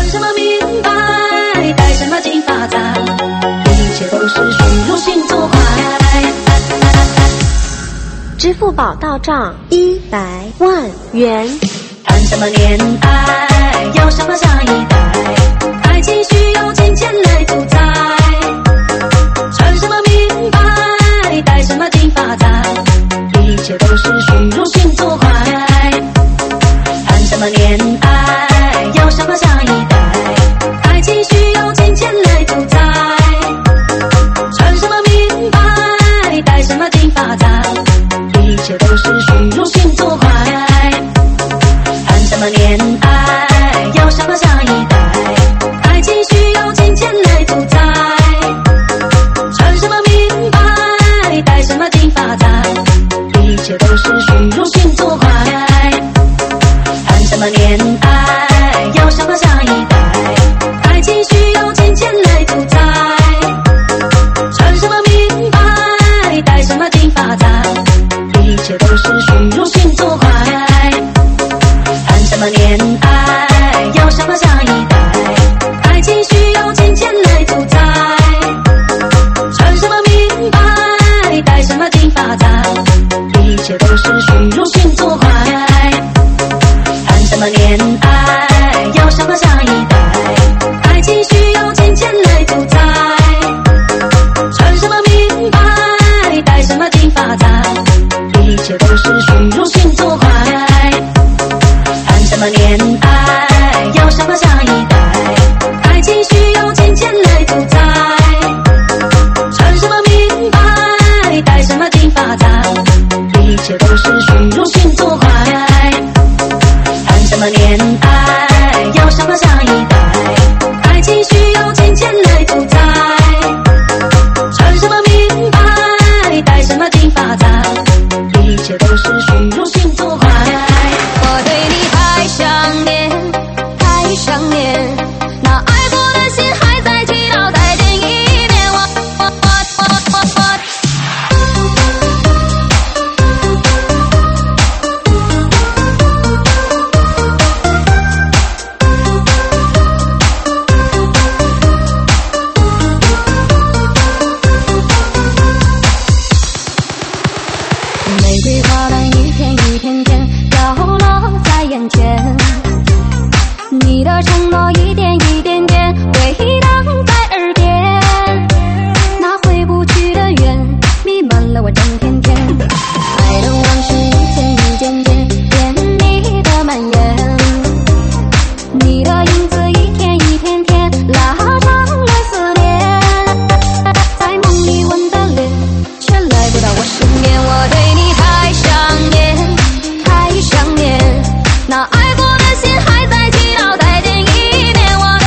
穿什么名牌，戴什么金发簪，一切都是虚荣心作怪。 支付宝到账100万元。 谈什么恋爱，要什么下一代，爱情需要金钱来主宰。穿什么名牌，戴什么金发簪，一切都是虚荣心作怪。谈什么恋爱，要什么下一代，爱情需要金钱来主宰。穿什么名牌，戴什么金发簪，一切都是虚荣心作怪。谈什么恋爱，要什么下一代，爱情需要金钱来主宰。穿什么名牌，戴什么金发簪，一切都是虚荣心作怪。谈什么恋爱，要什么下一代，爱情需要金钱来主宰。穿什么名牌，戴什么金发簪，一切都是虚荣心作怪。谈什么恋爱，要什么下一代，爱情需要金钱来主宰。穿什么名牌，戴什么金发簪，一切都是虚荣心作怪。谈什么恋爱，要什么下一代，爱情需要金钱来主宰。穿什么名牌，戴什么金发簪，一切都是虚荣心作怪。谈什么恋爱，要什么下一代，爱情需要金钱来主宰。穿什么名牌，戴什么金发簪，一切都是虚荣心作怪。谈什么恋爱，要什么下一代，爱情需要金钱来主宰。穿什么名牌，戴什么金发簪，一切都是虚荣心作怪。 我对你太想念，太想念，那爱过的心还在祈祷再见一面。玫瑰花瓣一片一片片飘落在眼前，你的承诺一点一点点回荡在耳边，那回不去的缘弥漫了我整片天，爱的往事一件一件件甜蜜的蔓延，你的影子一天一天天拉长了思念，在梦里吻的脸却来不到我身边。我对你太想念，太想念，那爱过的心还在祈祷再见一面。我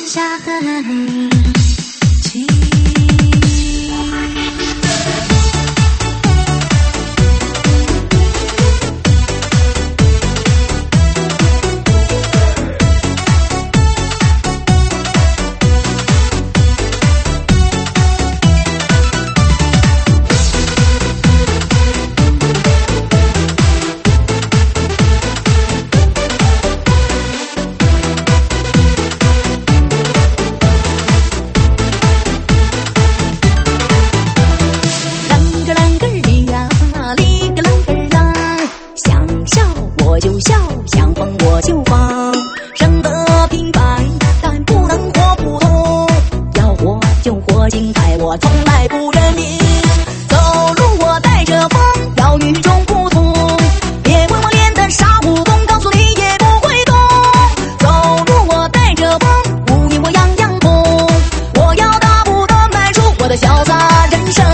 下痕迹。就笑，相逢我就放，生得平凡，但不能活普通。要活就活精彩，我从来不认命。走路我带着风，要与众不同。别问我练的啥武功，告诉你也不会懂。走路我带着风，无影我样样通。我要大步的迈出我的潇洒人生。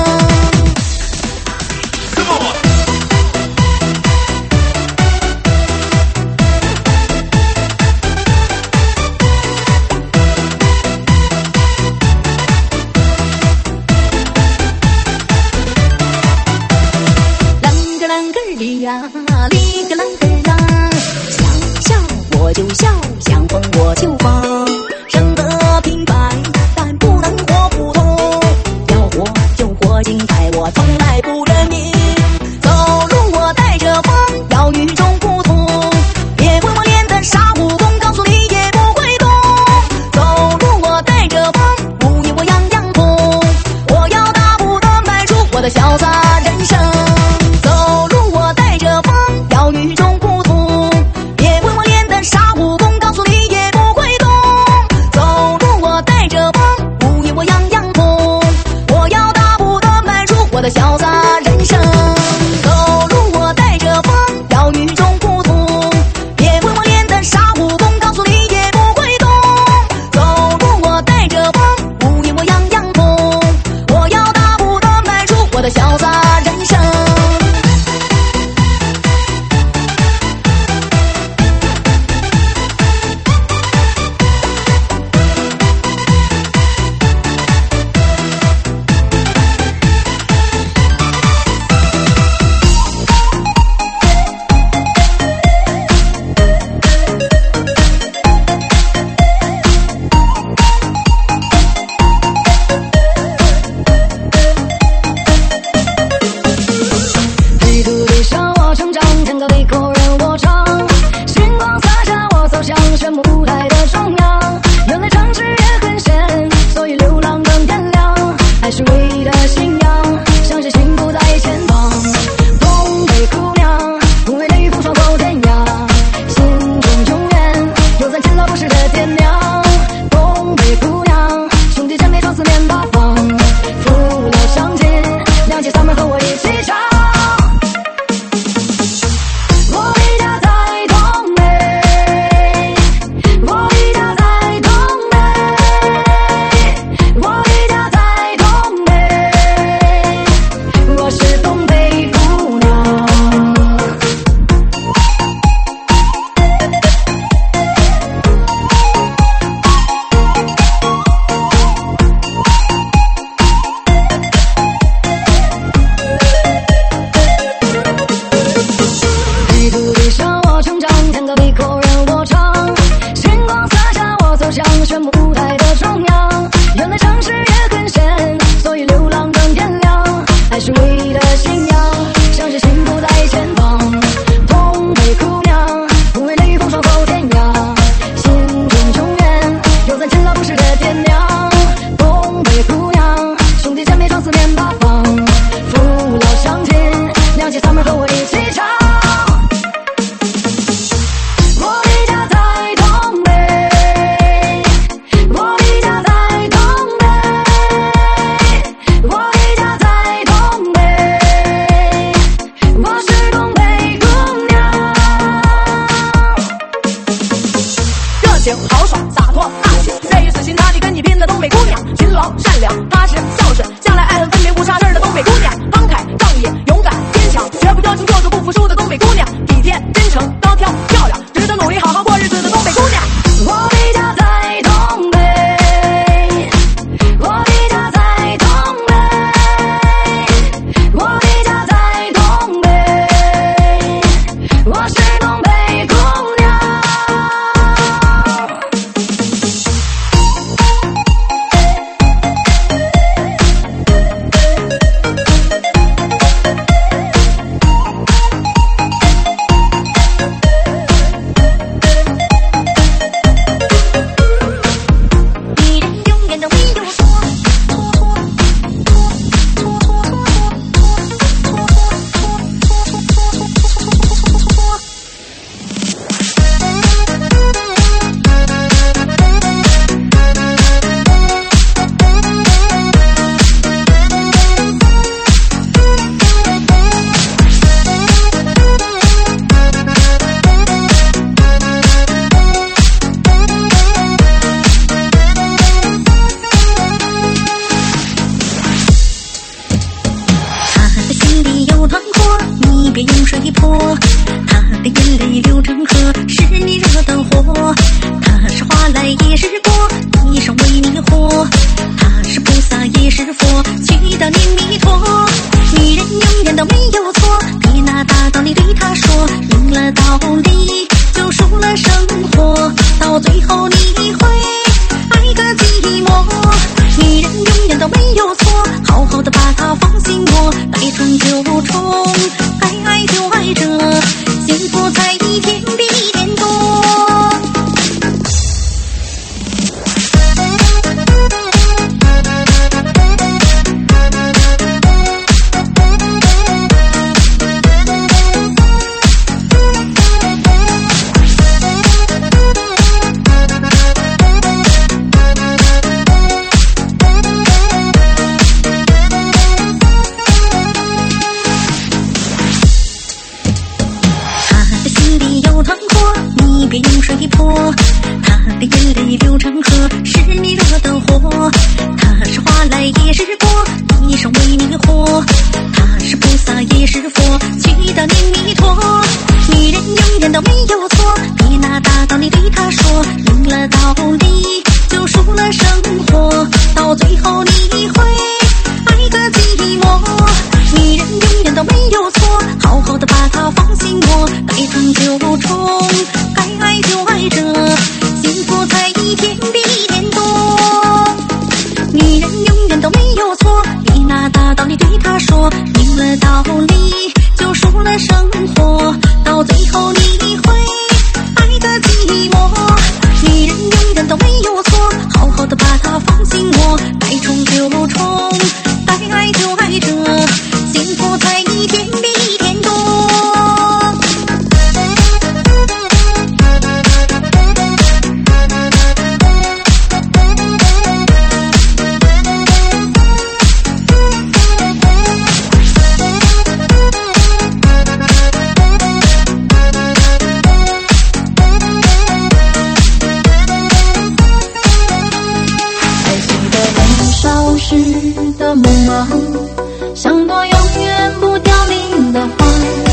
时的梦吗？像朵永远不凋零的花。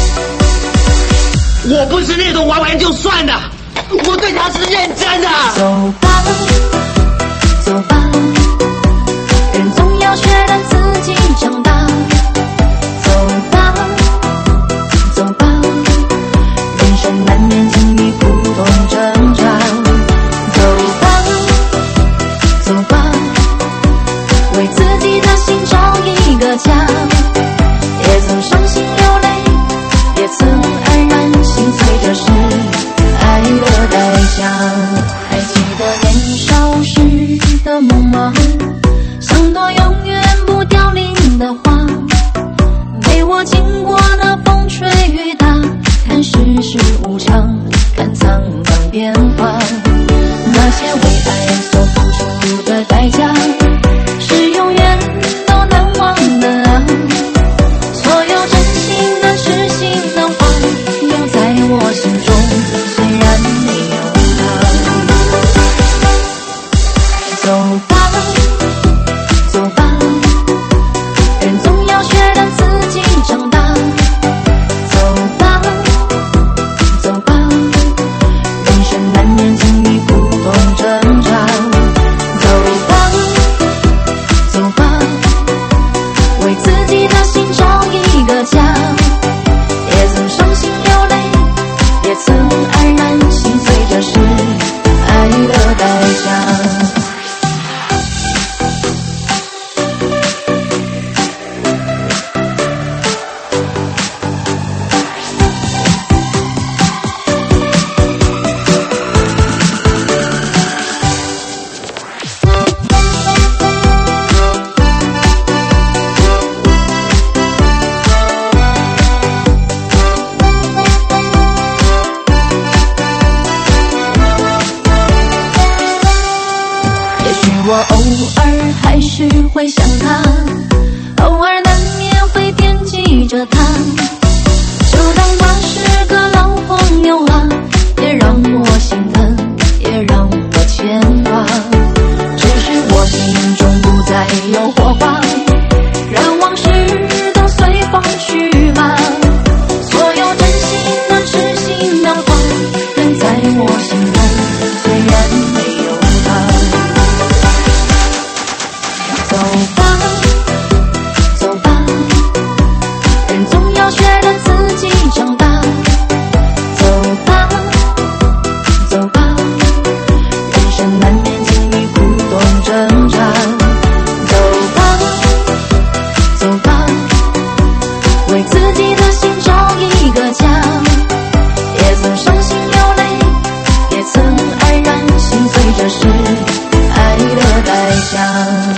我不是那种玩玩就算的，我对他是认真的。 走吧，走吧，人总要学着自己长大。走吧，走吧，人生难免经历苦痛挣扎。走吧，走吧，为自己的心找一个家。也曾伤心流泪，也曾黯然心碎，这是爱的代价。还记得年少时的梦吗？像朵永远不凋零的花，陪我经过那风吹雨打，看世事无常，看沧桑变化。那些为爱所付出的代价，是永远都难忘的啊。所有真心的痴心的话，留在我心中，虽然没有他。走吧，走吧，人总要学着自己长大。走吧，走吧，人生难免经历苦痛挣扎。走吧，走吧，为自己的心找一个家。也曾伤心流泪，也曾黯然心碎，这是爱的代价。我偶尔还是会想他，偶尔难免会惦记着他，就当他是个老朋友啊，也让我心疼，也让我牵挂。只是我心中不再有火花，让往事都随风去吧。所有真心的痴心的话，仍在我心中，虽然没有他。走吧，走吧，人总要学着自己长大。走吧，走吧，人生难免经历苦痛挣扎。走吧，走吧，为自己的心找一个家。也曾伤心流泪，也曾黯然心碎，这是爱的代价。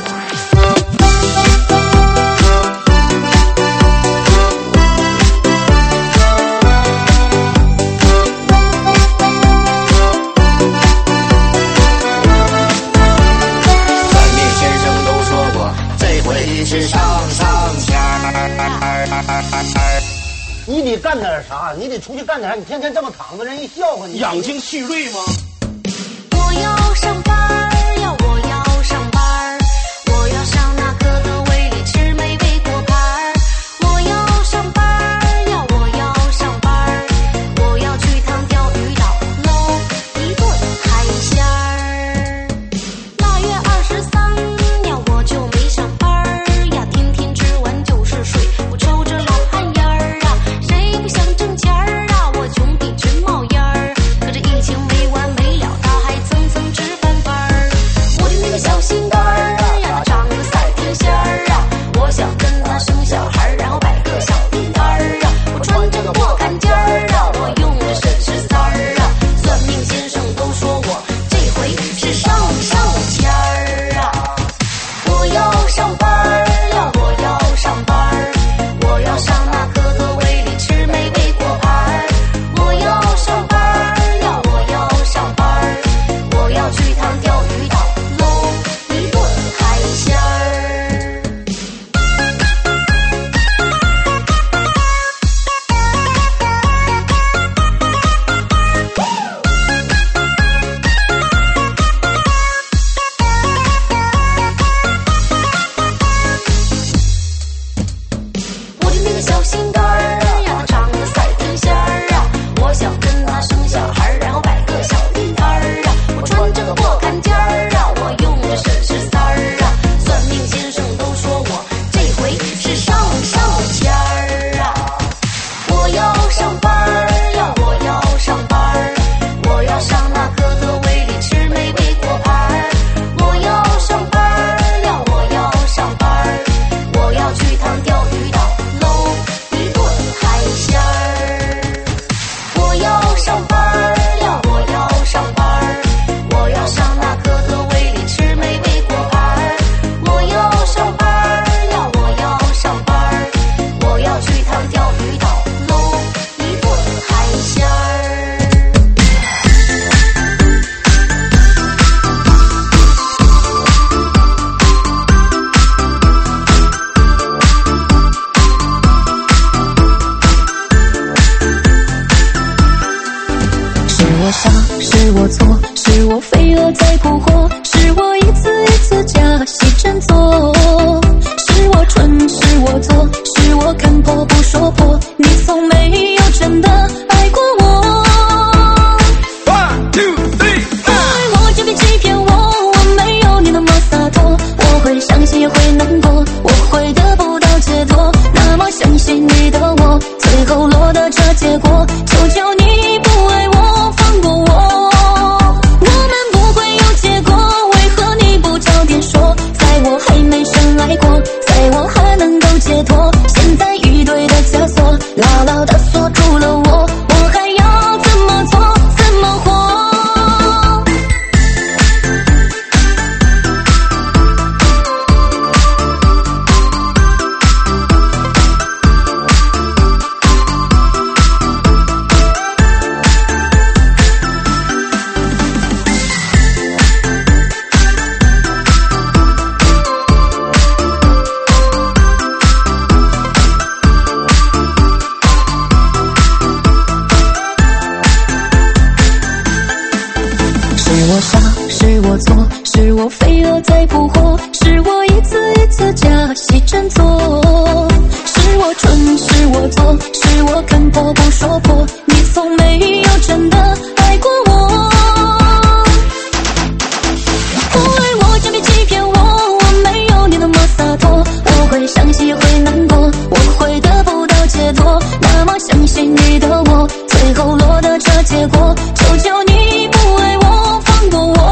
你得干点啥，你得出去干点啥，你天天这么躺着，人一笑话你。 养精蓄锐吗？ 我要上班呀，我要上班，我要上那可乐味里吃美味果盘。我要上班呀，我要上班，我要去趟钓鱼岛搂一顿海鲜儿。腊月23呀，我就没上班呀，天天吃完就是睡，我抽着老旱烟儿啊，谁不想挣钱儿啊？我穷得直冒烟儿，可这疫情没完没了，它还蹭蹭直翻番儿。 说，在我还没深爱过，在我还能够解脱，现在一堆的枷锁牢牢地锁住了我，我还要怎么做，怎么活？是我错，是我飞蛾再扑火，是我一次一次假戏真做，是我蠢，是我错，是我看破不说破，你从没有真的爱过我。不爱我就别欺骗我，我没有你那么洒脱，我会伤心也会难过，我会得不到解脱，那么相信你的我，最后落得这结果，求求你不爱我，放过我。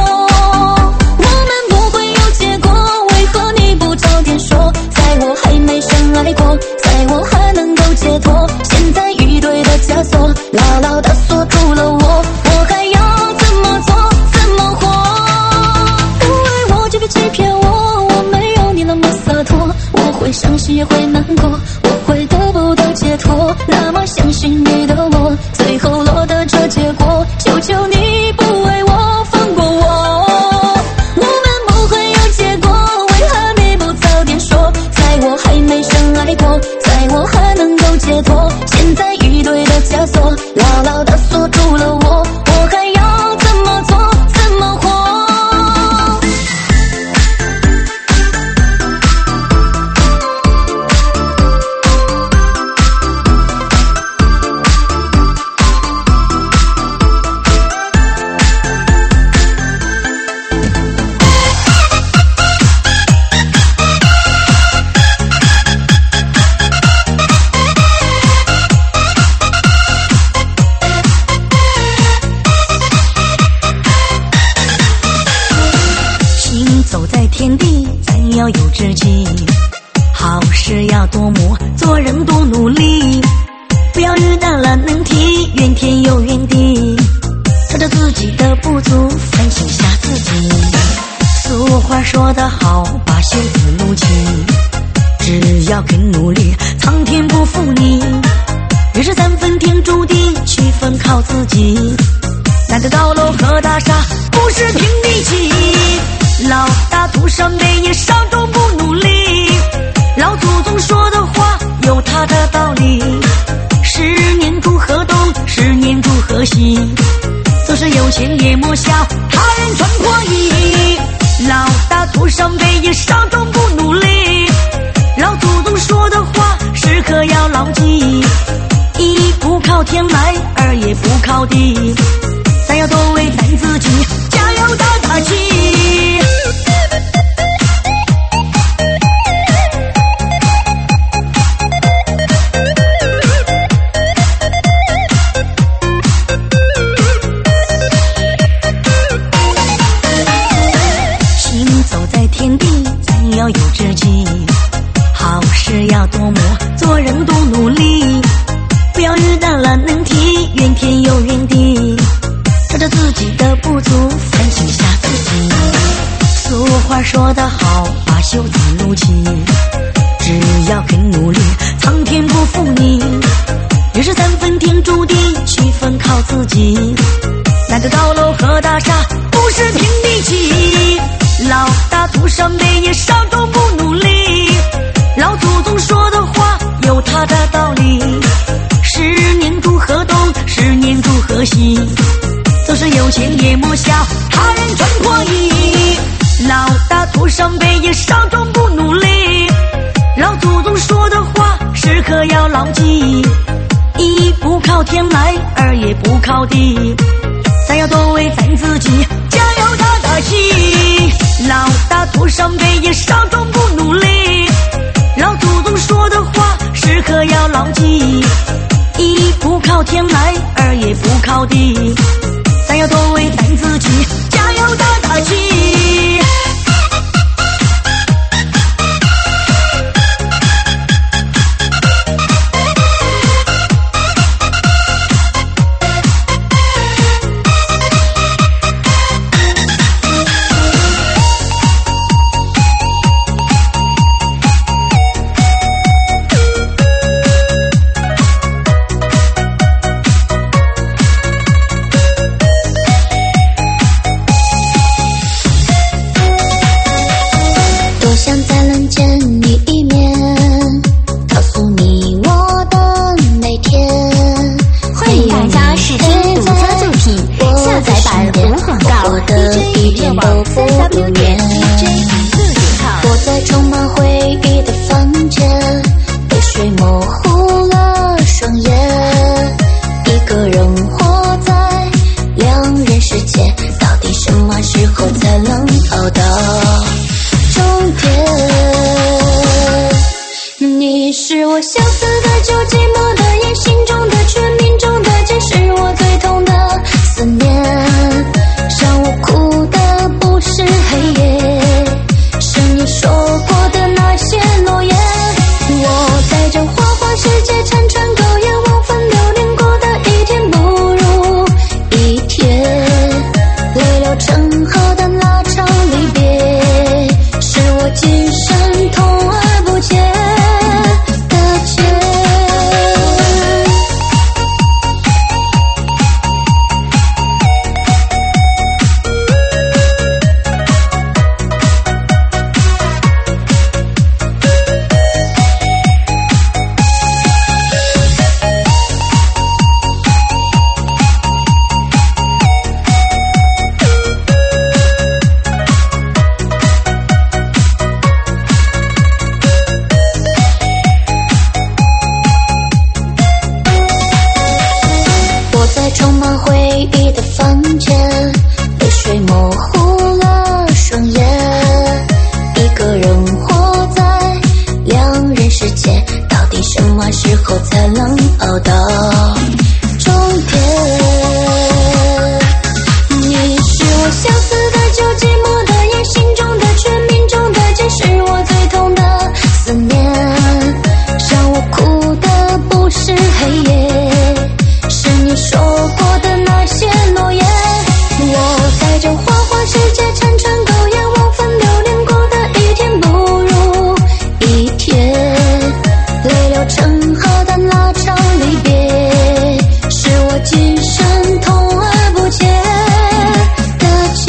在我还能够解脱，现在一堆的枷锁牢牢地锁住了我，我还要怎么做，怎么活？不爱我就别欺骗我，我没有你那么洒脱，我会伤心也会难过，我会得不到解脱，那么相信你的我，最后落得这结果，求求你不爱我，放过我。我们不会有结果，为何你不早点说？在我还没深爱过，在我还能够解脱，现在一堆的枷锁牢牢地锁住了我，我还要怎么做，怎么活？天地咱要有志气，好事要多磨，做人多努力，不要遇到了难题，怨天尤怨地，找着自己的不足，反省下自己。俗话说得好，把袖子撸起，只要肯努力，苍天不负你。人是三分天注定，七分靠自己。难得高楼和大厦不是凭力气，老大徒伤悲也伤中不努力，老祖宗说的话有他的道理，十年祝河东，十年祝河西，做事有钱也莫笑他人穿破衣，老大徒伤悲也伤中不努力，老祖宗说的话时刻要牢记，一不靠天来，二也不靠地，咱要多为咱自己加油打打气。行走在天地，咱要有志气，好事要多磨，做人多努力，不要遇到了难题，怨天尤怨地，找着自己的不足，反省下自己。俗话说得好，把袖子撸起，只要肯努力，苍天不负你。人是三分天注定，七分靠自己。难得高楼和大厦不是凭力气，老大徒伤悲也伤中不努力，老祖宗说的话有他的道理，十年祝河东，十年祝河西，做事有钱也莫笑他人穿破衣，老大徒伤悲也伤中不努力，老祖宗说的话时刻要牢记，一不靠天来，二也不靠地，咱要多为咱自己加油打打气，老大徒伤悲也伤中不努力，老祖宗说的话时刻要牢记，一不靠天来，二也不靠地，咱要多为咱自己加油打打气。 想再能见你一面，告诉你我的每天。 欢迎大家试听独家作品，下载版无广告。DJ 夜网3W 我在充满回忆的房间，被水模糊了双眼，一个人活在两人世界，到底什么时候才能熬到终点？你是我相似的旧寂寞的夜，心中的却命中的劫，是我最痛的思念，让我哭的不是黑夜，是你说过的那些诺言。我在这花花世界辗转苟延，忘返流连过的一天不如一天，泪流成河的那场离别，是我今生痛而不解的结。我在充满回忆的房间，被水模糊了双眼，一个人活在两人世界，到底什么时候才能熬到终点？你是我相似的旧寂寞的夜，心中的却命中的劫，是我最痛的思念，让我哭的不是黑夜，是你说过的那些诺言。我在这花花世界辗转苟延，忘返流连过的一天不如一天，泪流成河的那场离别，是我今生痛而不解的结。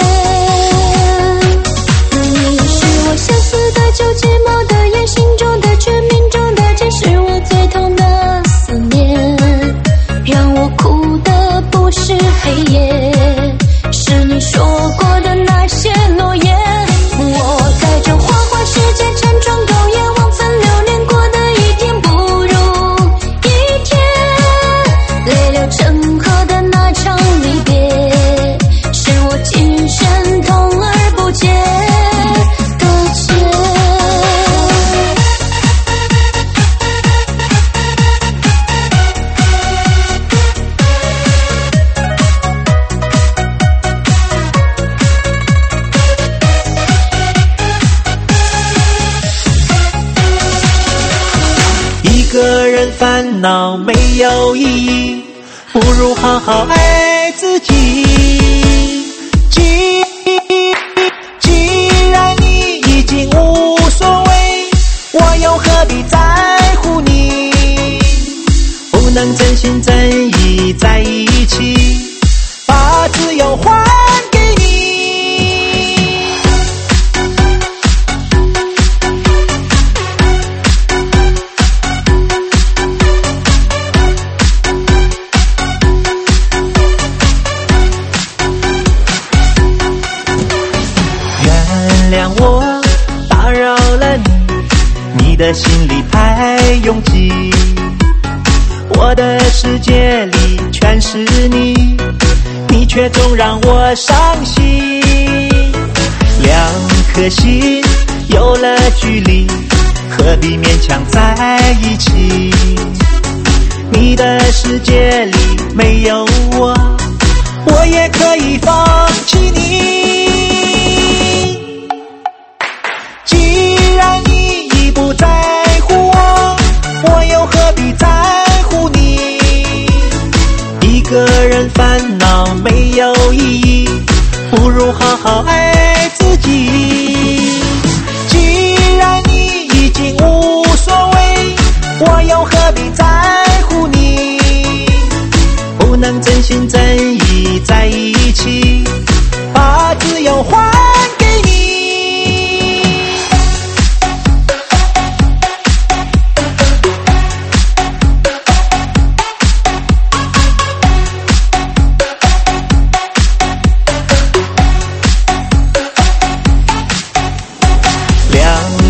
你是我相似的旧寂寞的夜，心中的却命中的劫，是我最痛的思念，让我哭的不是黑夜，是你说过的那些诺言。我在这花花世界辗转苟延，忘返流连过的一天不如一天，泪流成河的那场离别，是我今生痛而不解的结。 一个人烦恼没有意义，不如好好爱自己。既然你已经无所谓，我又何必在乎你？不能真心真意在一起，把自由还给你。原谅我打扰了你，你的心里太拥挤，我的世界里全是你，你却总让我伤心。两颗心有了距离，何必勉强在一起？你的世界里没有我，我也可以放弃你。既然你已不在乎我，我又何必在乎你？一个人烦恼没有意义，不如好好爱自己。既然你已经无所谓，我又何必在乎你？不能真心真意在一起，把自由还给你。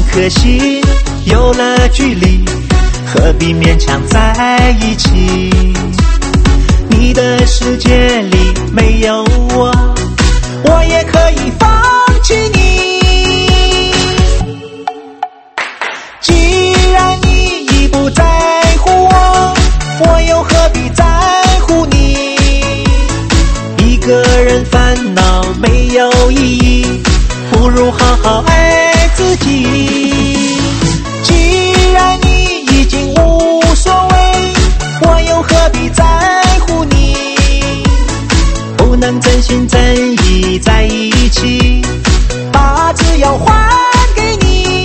颗心有了距离，何必勉强在一起？你的世界里没有我，我也可以放弃你。既然你已不在乎我，我又何必在乎你？一个人烦恼没有意义，不如好好爱自己。既然你已经无所谓，我又何必在乎你？不能真心真意在一起，把自由还给你。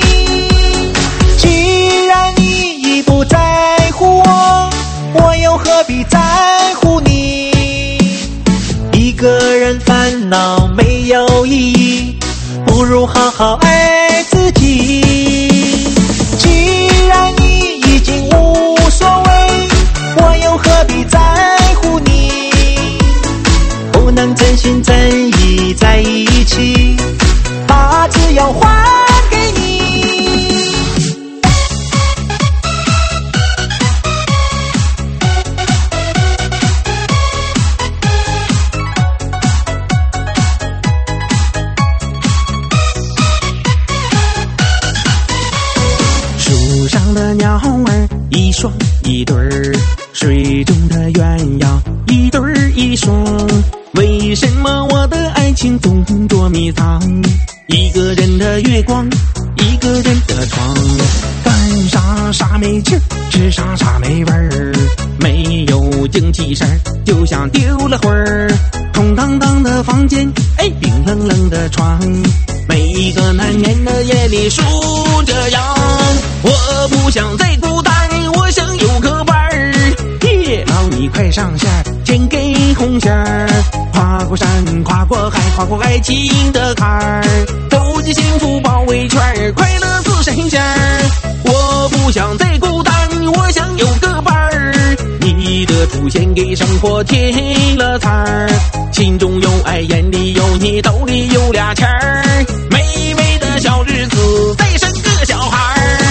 既然你已不在乎我，我又何必在乎你？一个人烦恼没有意义，不如好好爱自己。既然你已经无所谓，我又何必在乎你？不能真心真意在一起，把自由还给你。 树上的鸟儿一双一对儿，水中的鸳鸯一对儿一双。为什么我的爱情总躲迷藏？一个人的月光，一个人的床。干啥啥没劲，吃啥啥没味儿，没有精气神，就像丢了魂儿。空荡荡的房间，哎，冰冷冷的床，每一个难眠的夜里数着羊。我不想再孤单，我想有个伴儿。耶，老你快上线，牵给红线儿，跨过山，跨过海，跨过爱情的坎儿，走进幸福包围圈，快乐似神仙儿。我不想再孤单，我想有个伴儿。你的出现给生活添了彩儿，心中有爱，眼里有你，兜里有俩钱儿，美美的小日子再生个小孩儿。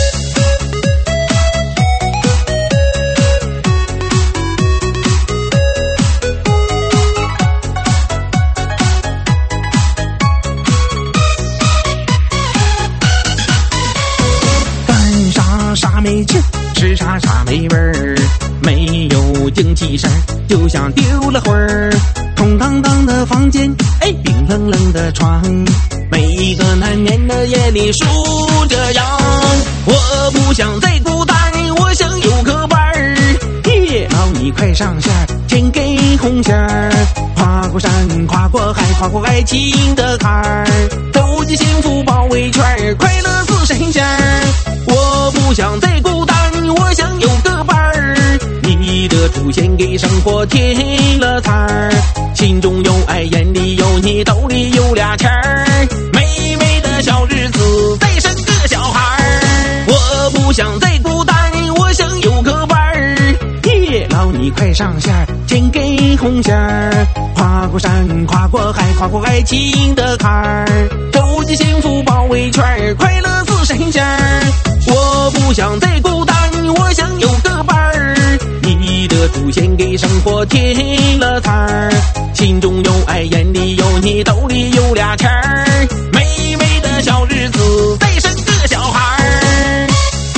干啥啥没劲，吃啥啥没味儿，没有精气神，就像丢了魂儿。空荡荡的房间，哎，冰冷冷的床，每一个难眠的夜里数着羊。我不想再孤单，我想有个伴儿。耶，老你快上线，牵给红线儿，跨过山，跨过海，跨过爱情的坎儿，走进幸福包围圈，快乐似神仙儿。我不想再孤单，我想有个伴儿。你的出现给生活添了彩儿，心中有爱，眼里有你，兜里有俩钱儿，美美的小日子再生个小孩儿。我不想再孤单，我想有个伴儿。耶，老你快上线，牵给红线儿，跨过山，跨过海，跨过爱情的坎儿，走进幸福包围圈，快乐似神仙儿。我不想再孤单，我想有个伴儿。你的出现给生活添了彩儿，心中有爱，眼里有你，兜里有俩钱儿，美美的小日子再生个小孩儿。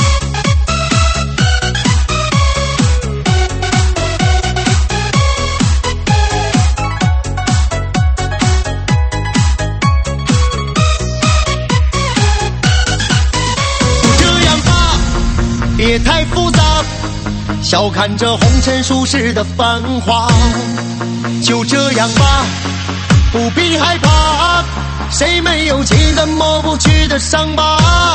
这样吧，别太复杂，小看这红尘俗世的繁华，就这样吧，不必害怕，谁没有记得抹不去的伤疤？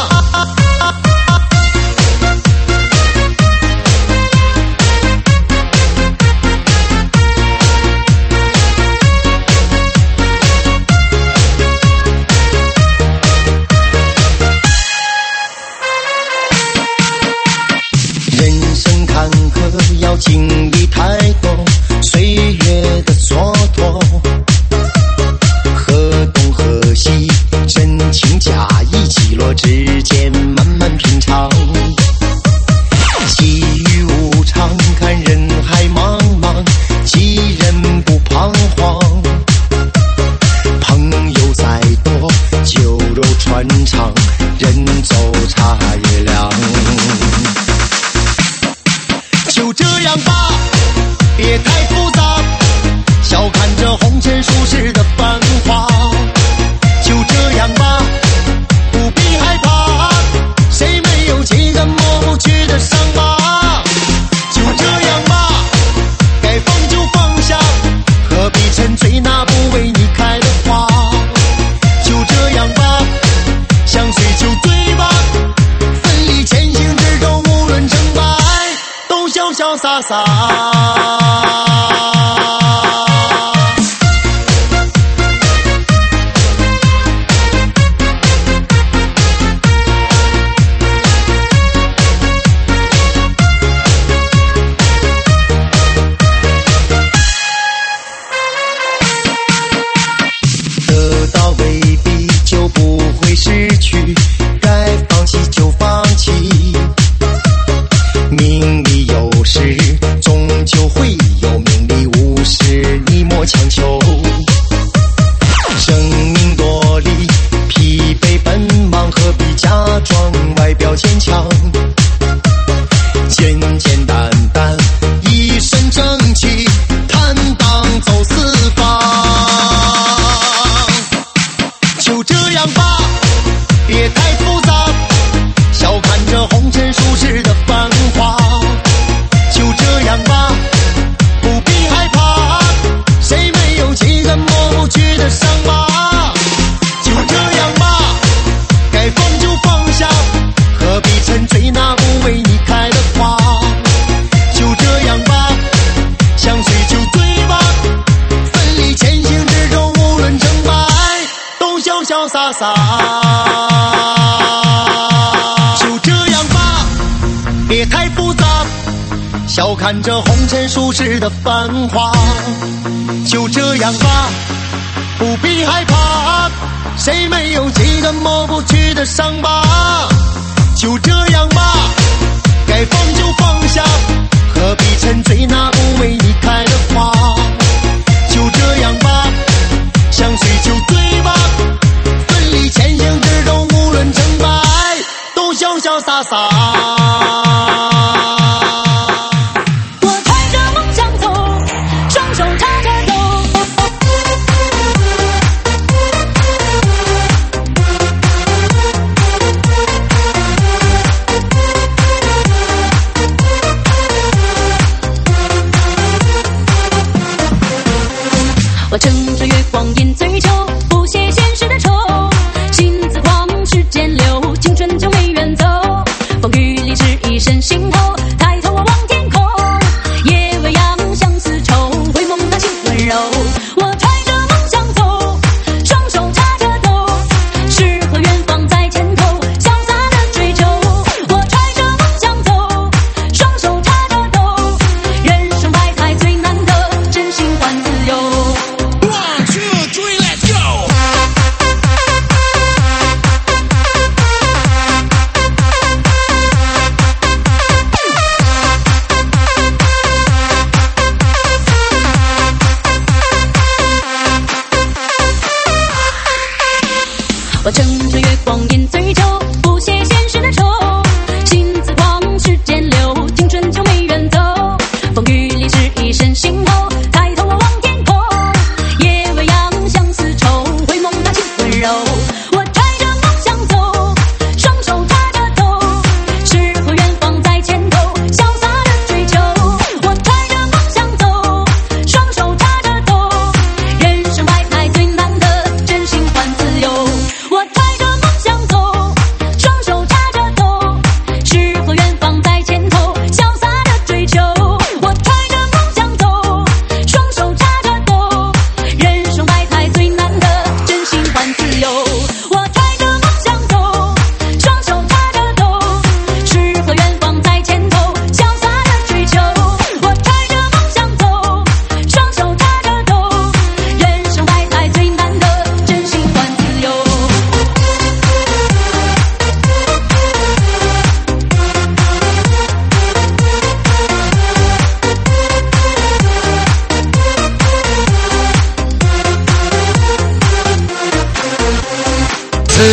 人生坎坷要经历太多，岁月的蹉跎，河东河西真情假意起落。 若之间慢慢品尝。细雨无常，看人海茫茫，几人不彷徨。朋友再多，酒肉穿肠，人走茶也凉。就这样吧，别太复杂，小看这红尘俗世的繁华。就这样吧，不必害怕，谁没有几个抹不去的伤疤。就这样吧，该放就放下，何必沉醉那不为你开的花。就这样吧，相随就对吧，奋力前行之中，无论成败都潇潇洒洒。得到未必就不会失去，该放弃就放弃。名利有时终究会有，名利无时你莫强求。生命多里疲惫奔忙，何必假装外表坚强。简简单单一身正气，坦荡走四方。就这样吧，别太复杂，小看这红尘俗世的繁华。就这样吧，不必害怕，谁没有几个抹不去的伤疤。就这样吧，该放就放下，何必沉醉那不为你开的花。就这样吧，相随就对吧，奋力前行之中，无论成败都潇潇洒洒。就这样吧，别太复杂，小看这红尘俗世的繁华。就这样吧，不必害怕，谁没有几个抹不去的伤疤。就这样吧，该放就放下，何必沉醉那不为你开的花。就这样吧，相随就对吧，奋力前行之中，无论成败都潇潇洒洒。 我抬着梦想走，双手插着兜。我乘着月光饮醉酒，不屑现实的愁，心自狂，时间流，青春就没远走。风雨里是一身行头，抬头我望天空，夜未央相思愁，回眸那情温柔。我揣着梦想走，双手插着兜，诗和远方在前头，潇洒的追求。我揣着梦想走，双手插着兜，人生百态最难得，真心换自由。 One, two, three, let's go！ 我乘着月光饮醉酒，不屑现实的愁，心自狂，时间流，青春就没远走。风雨里是一身行头，抬头我望天空，夜未央相思愁，回眸那情温柔。我揣着梦想走，双手插着兜，诗和远方在前头，潇洒的追求。我揣着梦想走，双手插着兜，人生百态最难得，真心换自由。我揣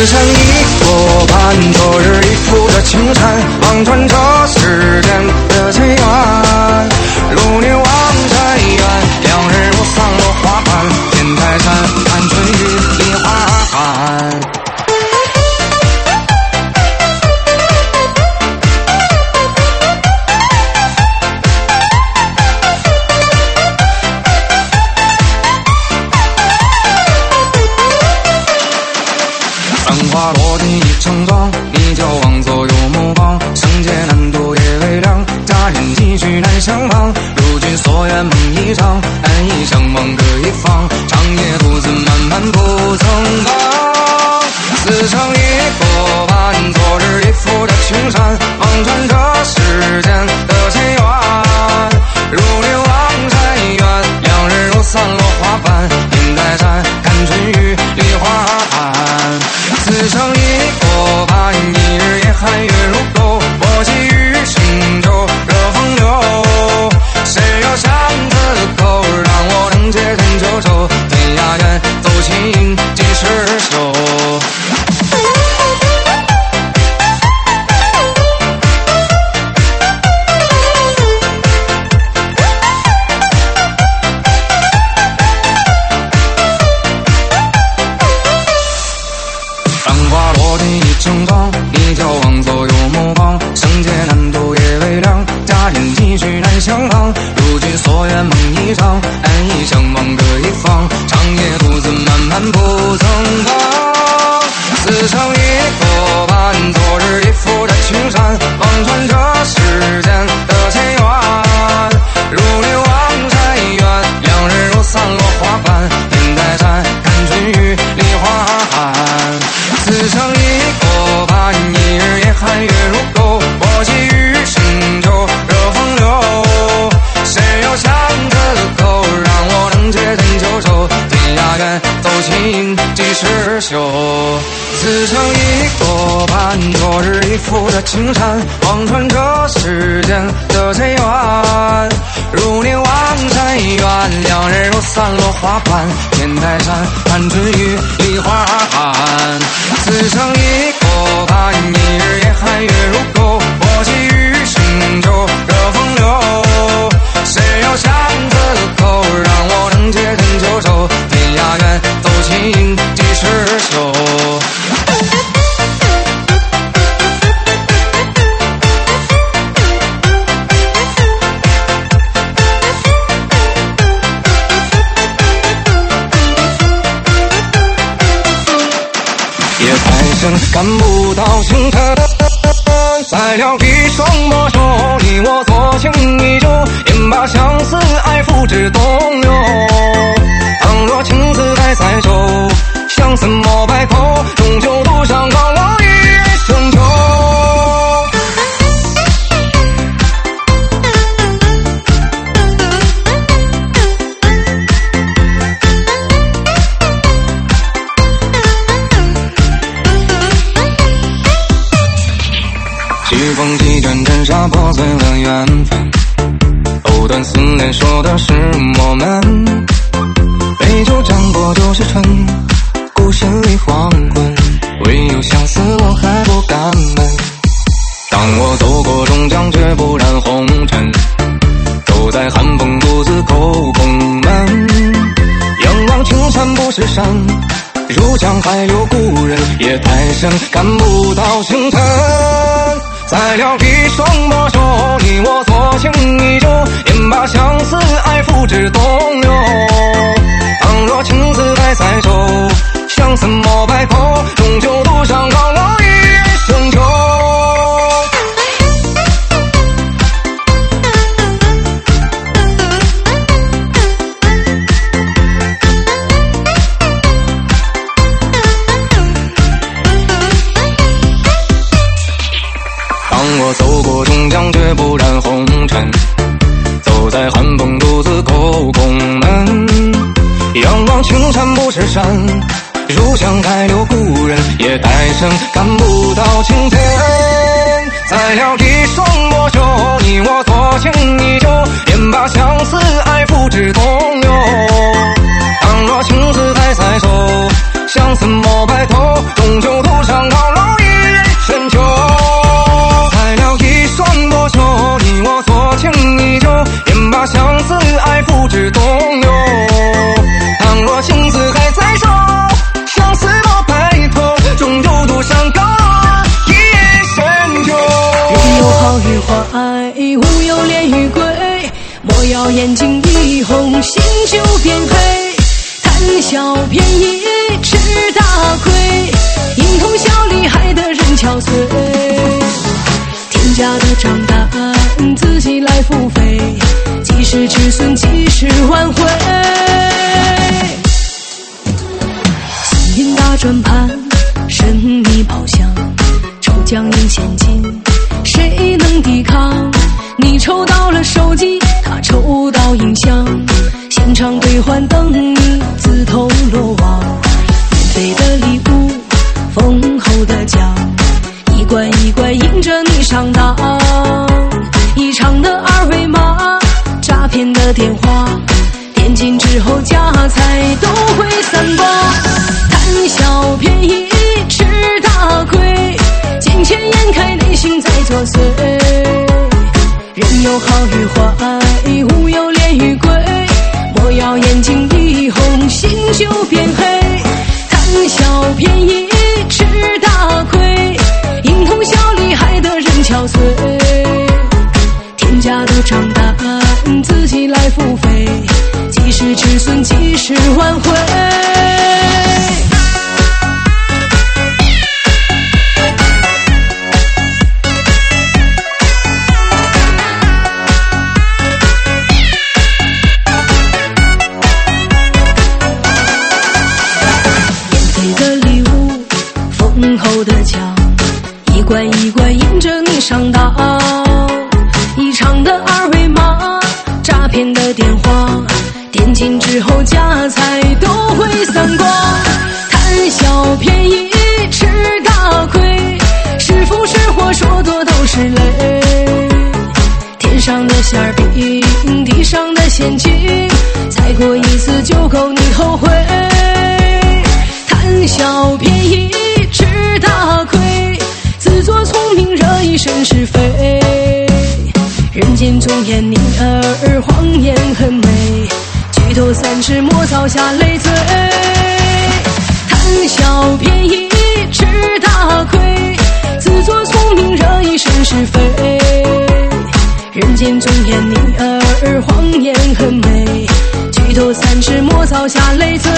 似曾一过半，昨日一幅的青山，望穿这世间的千缘。如女望山远，两人如桑落花瓣，天台山看春雨梨花寒。繁花落地一场妆，你就往左右目光，圣洁难度也微凉，佳人几许难相忘。如君所愿梦一场，安逸相望各一方，长夜独自漫漫不曾忘。似曾一过半，昨日一幅的青山，望穿这世间的千缘。如女望山远，两人如桑落花瓣，天台山看春雨梨花寒。似曾一过半，一日夜寒月如钩，我寄予星洲热风流。谁又想此口，让我能结成九州，天涯远，走亲几时休。盛装，你就往左右目光，圣洁难度也微凉，佳人几许难相忘。如君所愿梦一场，安逸相望各一方，长夜独自漫漫不曾忘。似曾一过半，昨日一幅的青山，望穿这世间的千缘。如女望山远，两人如桑落花瓣，天台山看春雨梨花寒。似曾一过半，一日夜寒月如钩，我寄予星洲热风流。谁又想此口，让我能结成九州，天涯远，走亲几时休。似曾一过半，昨日一幅的青山，望穿这世间的千缘。如你望山远，两人如桑落花瓣，天台山看春雨梨花寒。似曾一过半，一日夜寒月如钩，我寄予星洲热风流。谁又想此口，让我能结成九州，天涯远，走亲几时休。看不到星辰，再聊一双魔手，你我左情依旧，便把相思爱付之东流。倘若情字还在手，相思莫白头，终究独上高楼一人深秋。西风几卷尘沙破碎了缘分，藕断丝连说的是我们。杯酒将过就是春，孤身离黄昏，唯有相思我还不敢问。当我走过终将绝不染红尘，走在寒风独自叩宫门。仰望青山不是山，如江海流故人，夜太深看不到星辰。再聊一双魔手，你我左情依旧，便把相思爱付之东流。倘若情字还在手，相思莫白头，终究独上高楼一人深秋。我走过终将绝不染红尘，走在寒风独自叩宫门。仰望青山不是山，如江海流故人，夜太深看不到青天。再聊一双魔手，你我左情依旧，便把相思爱付之东流。倘若情字还在手，相思莫白头，终究独路上高楼一深秋，开了一双薄袖，你我所情依旧，便把相思爱付之东流。倘若情字还在手，相思莫白头，终究独上高一深秋。 人有好与坏，物有恋与归，莫要眼睛一红，心就变黑。贪小便宜吃大亏，蝇头小利害得人憔悴。天价的账单自己来付费，几时止损几时挽回。幸运大转盘，神秘宝箱，抽奖赢现金，谁能抵抗？你抽到了手机，他抽到音响，现场兑换等你自投罗网。免费的礼物，丰厚的奖，一关一关迎着你上当。异常的二维码，诈骗的电话，点进之后家财都会散光。贪小便宜吃大亏，见钱眼开内心在作祟。人有好与坏，物有恋与归，莫要眼睛一红，心就变黑。贪小便宜吃大亏，蝇头小利害得人憔悴。天价的账单自己来付费，几时止损几时挽回。的奖，一关一关迎着你上当。异常的二维码，诈骗的电话，点进之后家财都会散光。贪小便宜吃大亏，是福是祸说多都是泪。天上的馅儿饼，地上的陷阱，踩过一次就够你后悔。贪小便宜吃大亏，自作聪明惹一身是非。人间总言你儿谎言很美，举头三尺莫早下累赘。贪小便宜吃大亏，自作聪明惹一身是非。人间总言你儿谎言很美，举头三尺莫早下累赘。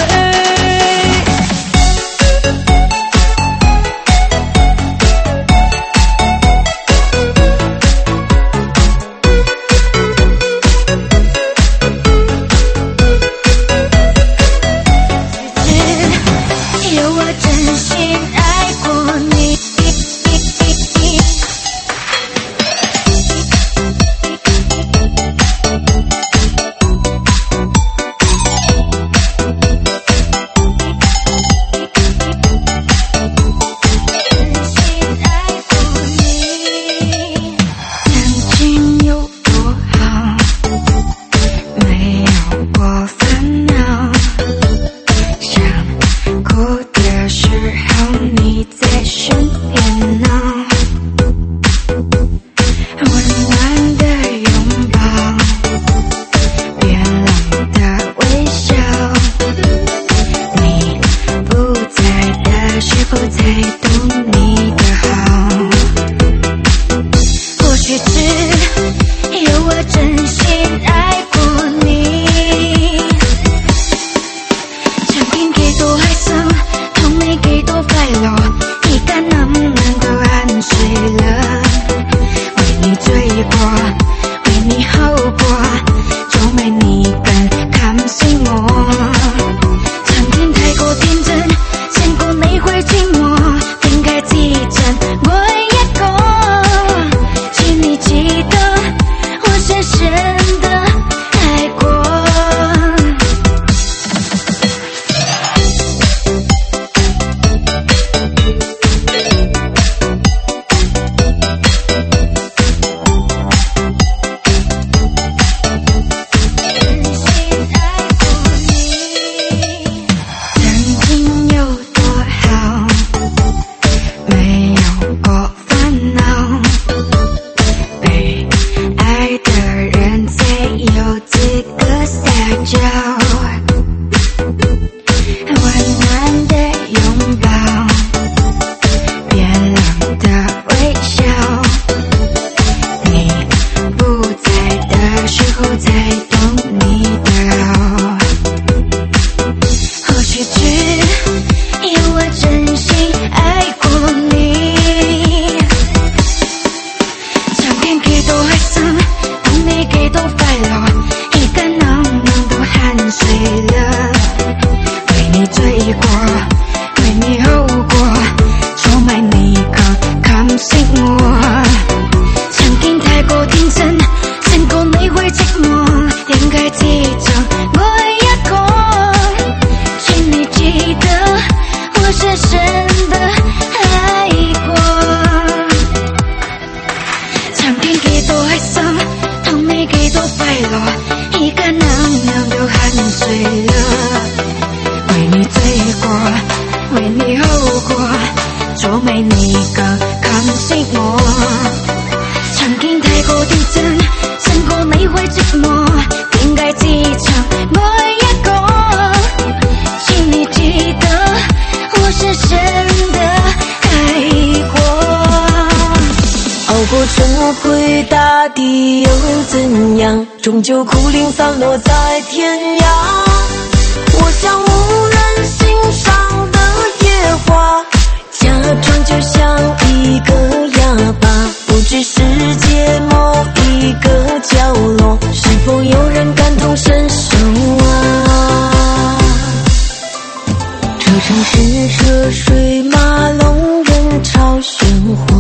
过春回大地又怎样？终究枯零散落在天涯。我像无人欣赏的野花，假装就像一个哑巴，不知世界某一个角落，是否有人感同身受啊？这城市车水马龙，人潮喧哗，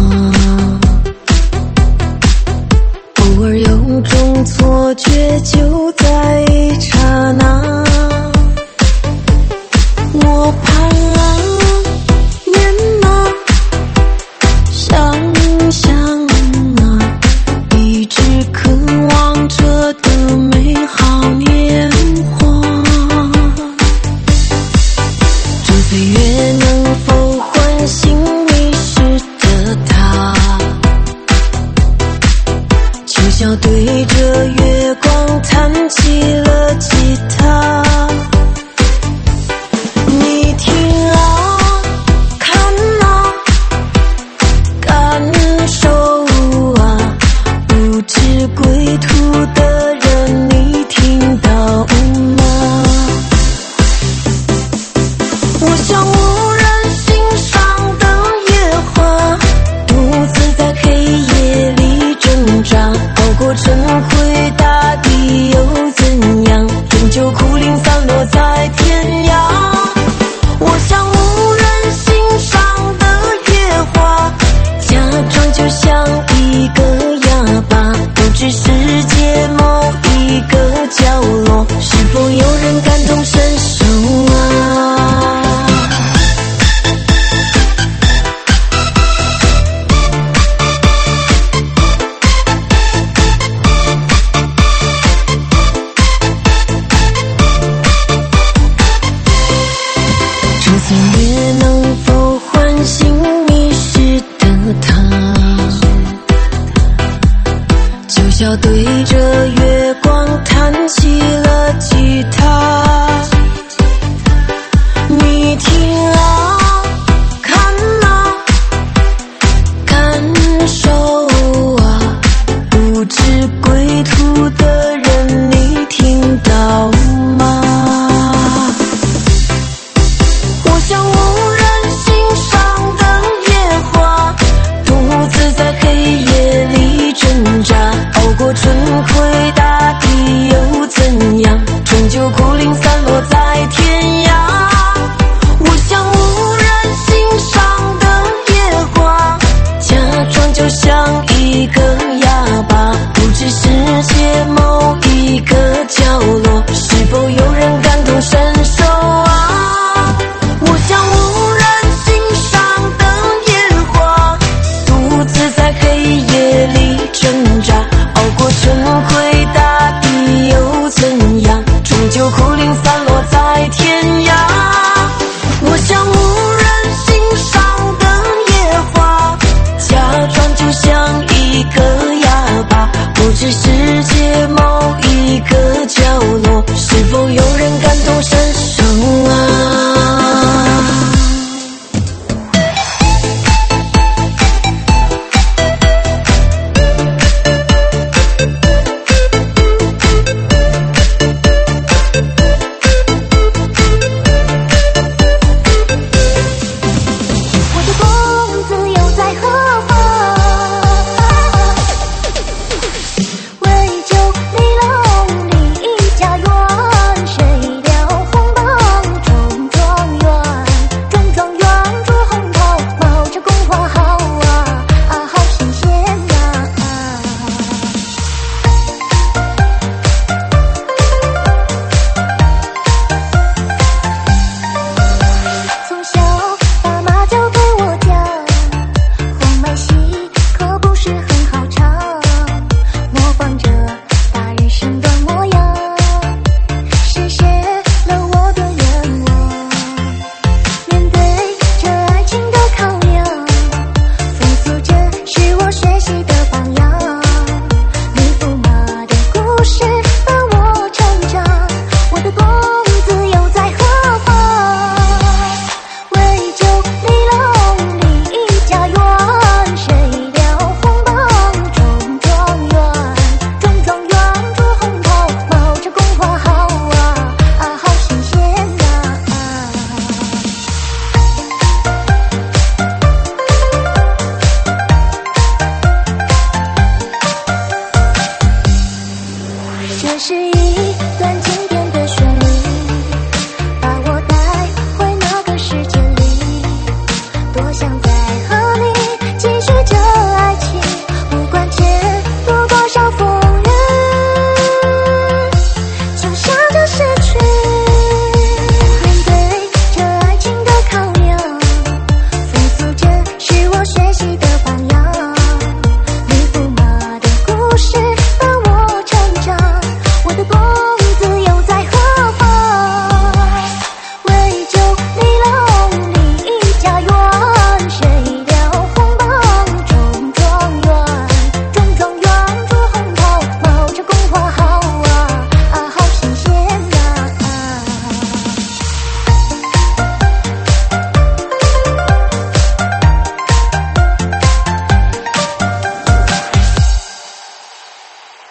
偶尔有种错觉，就在一刹那。我盼念啊，想象啊，一直渴望着的美好年华。这岁月能否唤醒迷失的他？就像对着月光弹起了吉他。你听啊，看啊，感受啊，不知归途的人，你听到吗？我像无人欣赏的野花，独自在黑夜里挣扎，熬过春回大地又怎样？终究枯零散落在天涯。我像无人欣赏的野花，假装就像一个哑巴，不知世界某一个角落，是否有人感同身受啊？这岁月能否唤醒迷失的他？就像对着月光弹起了吉他。你听啊，看啊，感受啊，不知归途的人，你听到吗？我像无人欣赏的野花，独自在黑夜里挣扎，熬过春回大地又怎样？终究枯零散落在天涯。我像无人欣赏的野花，假装就像一个哑巴，不知世界某一个角落，是否有人感同身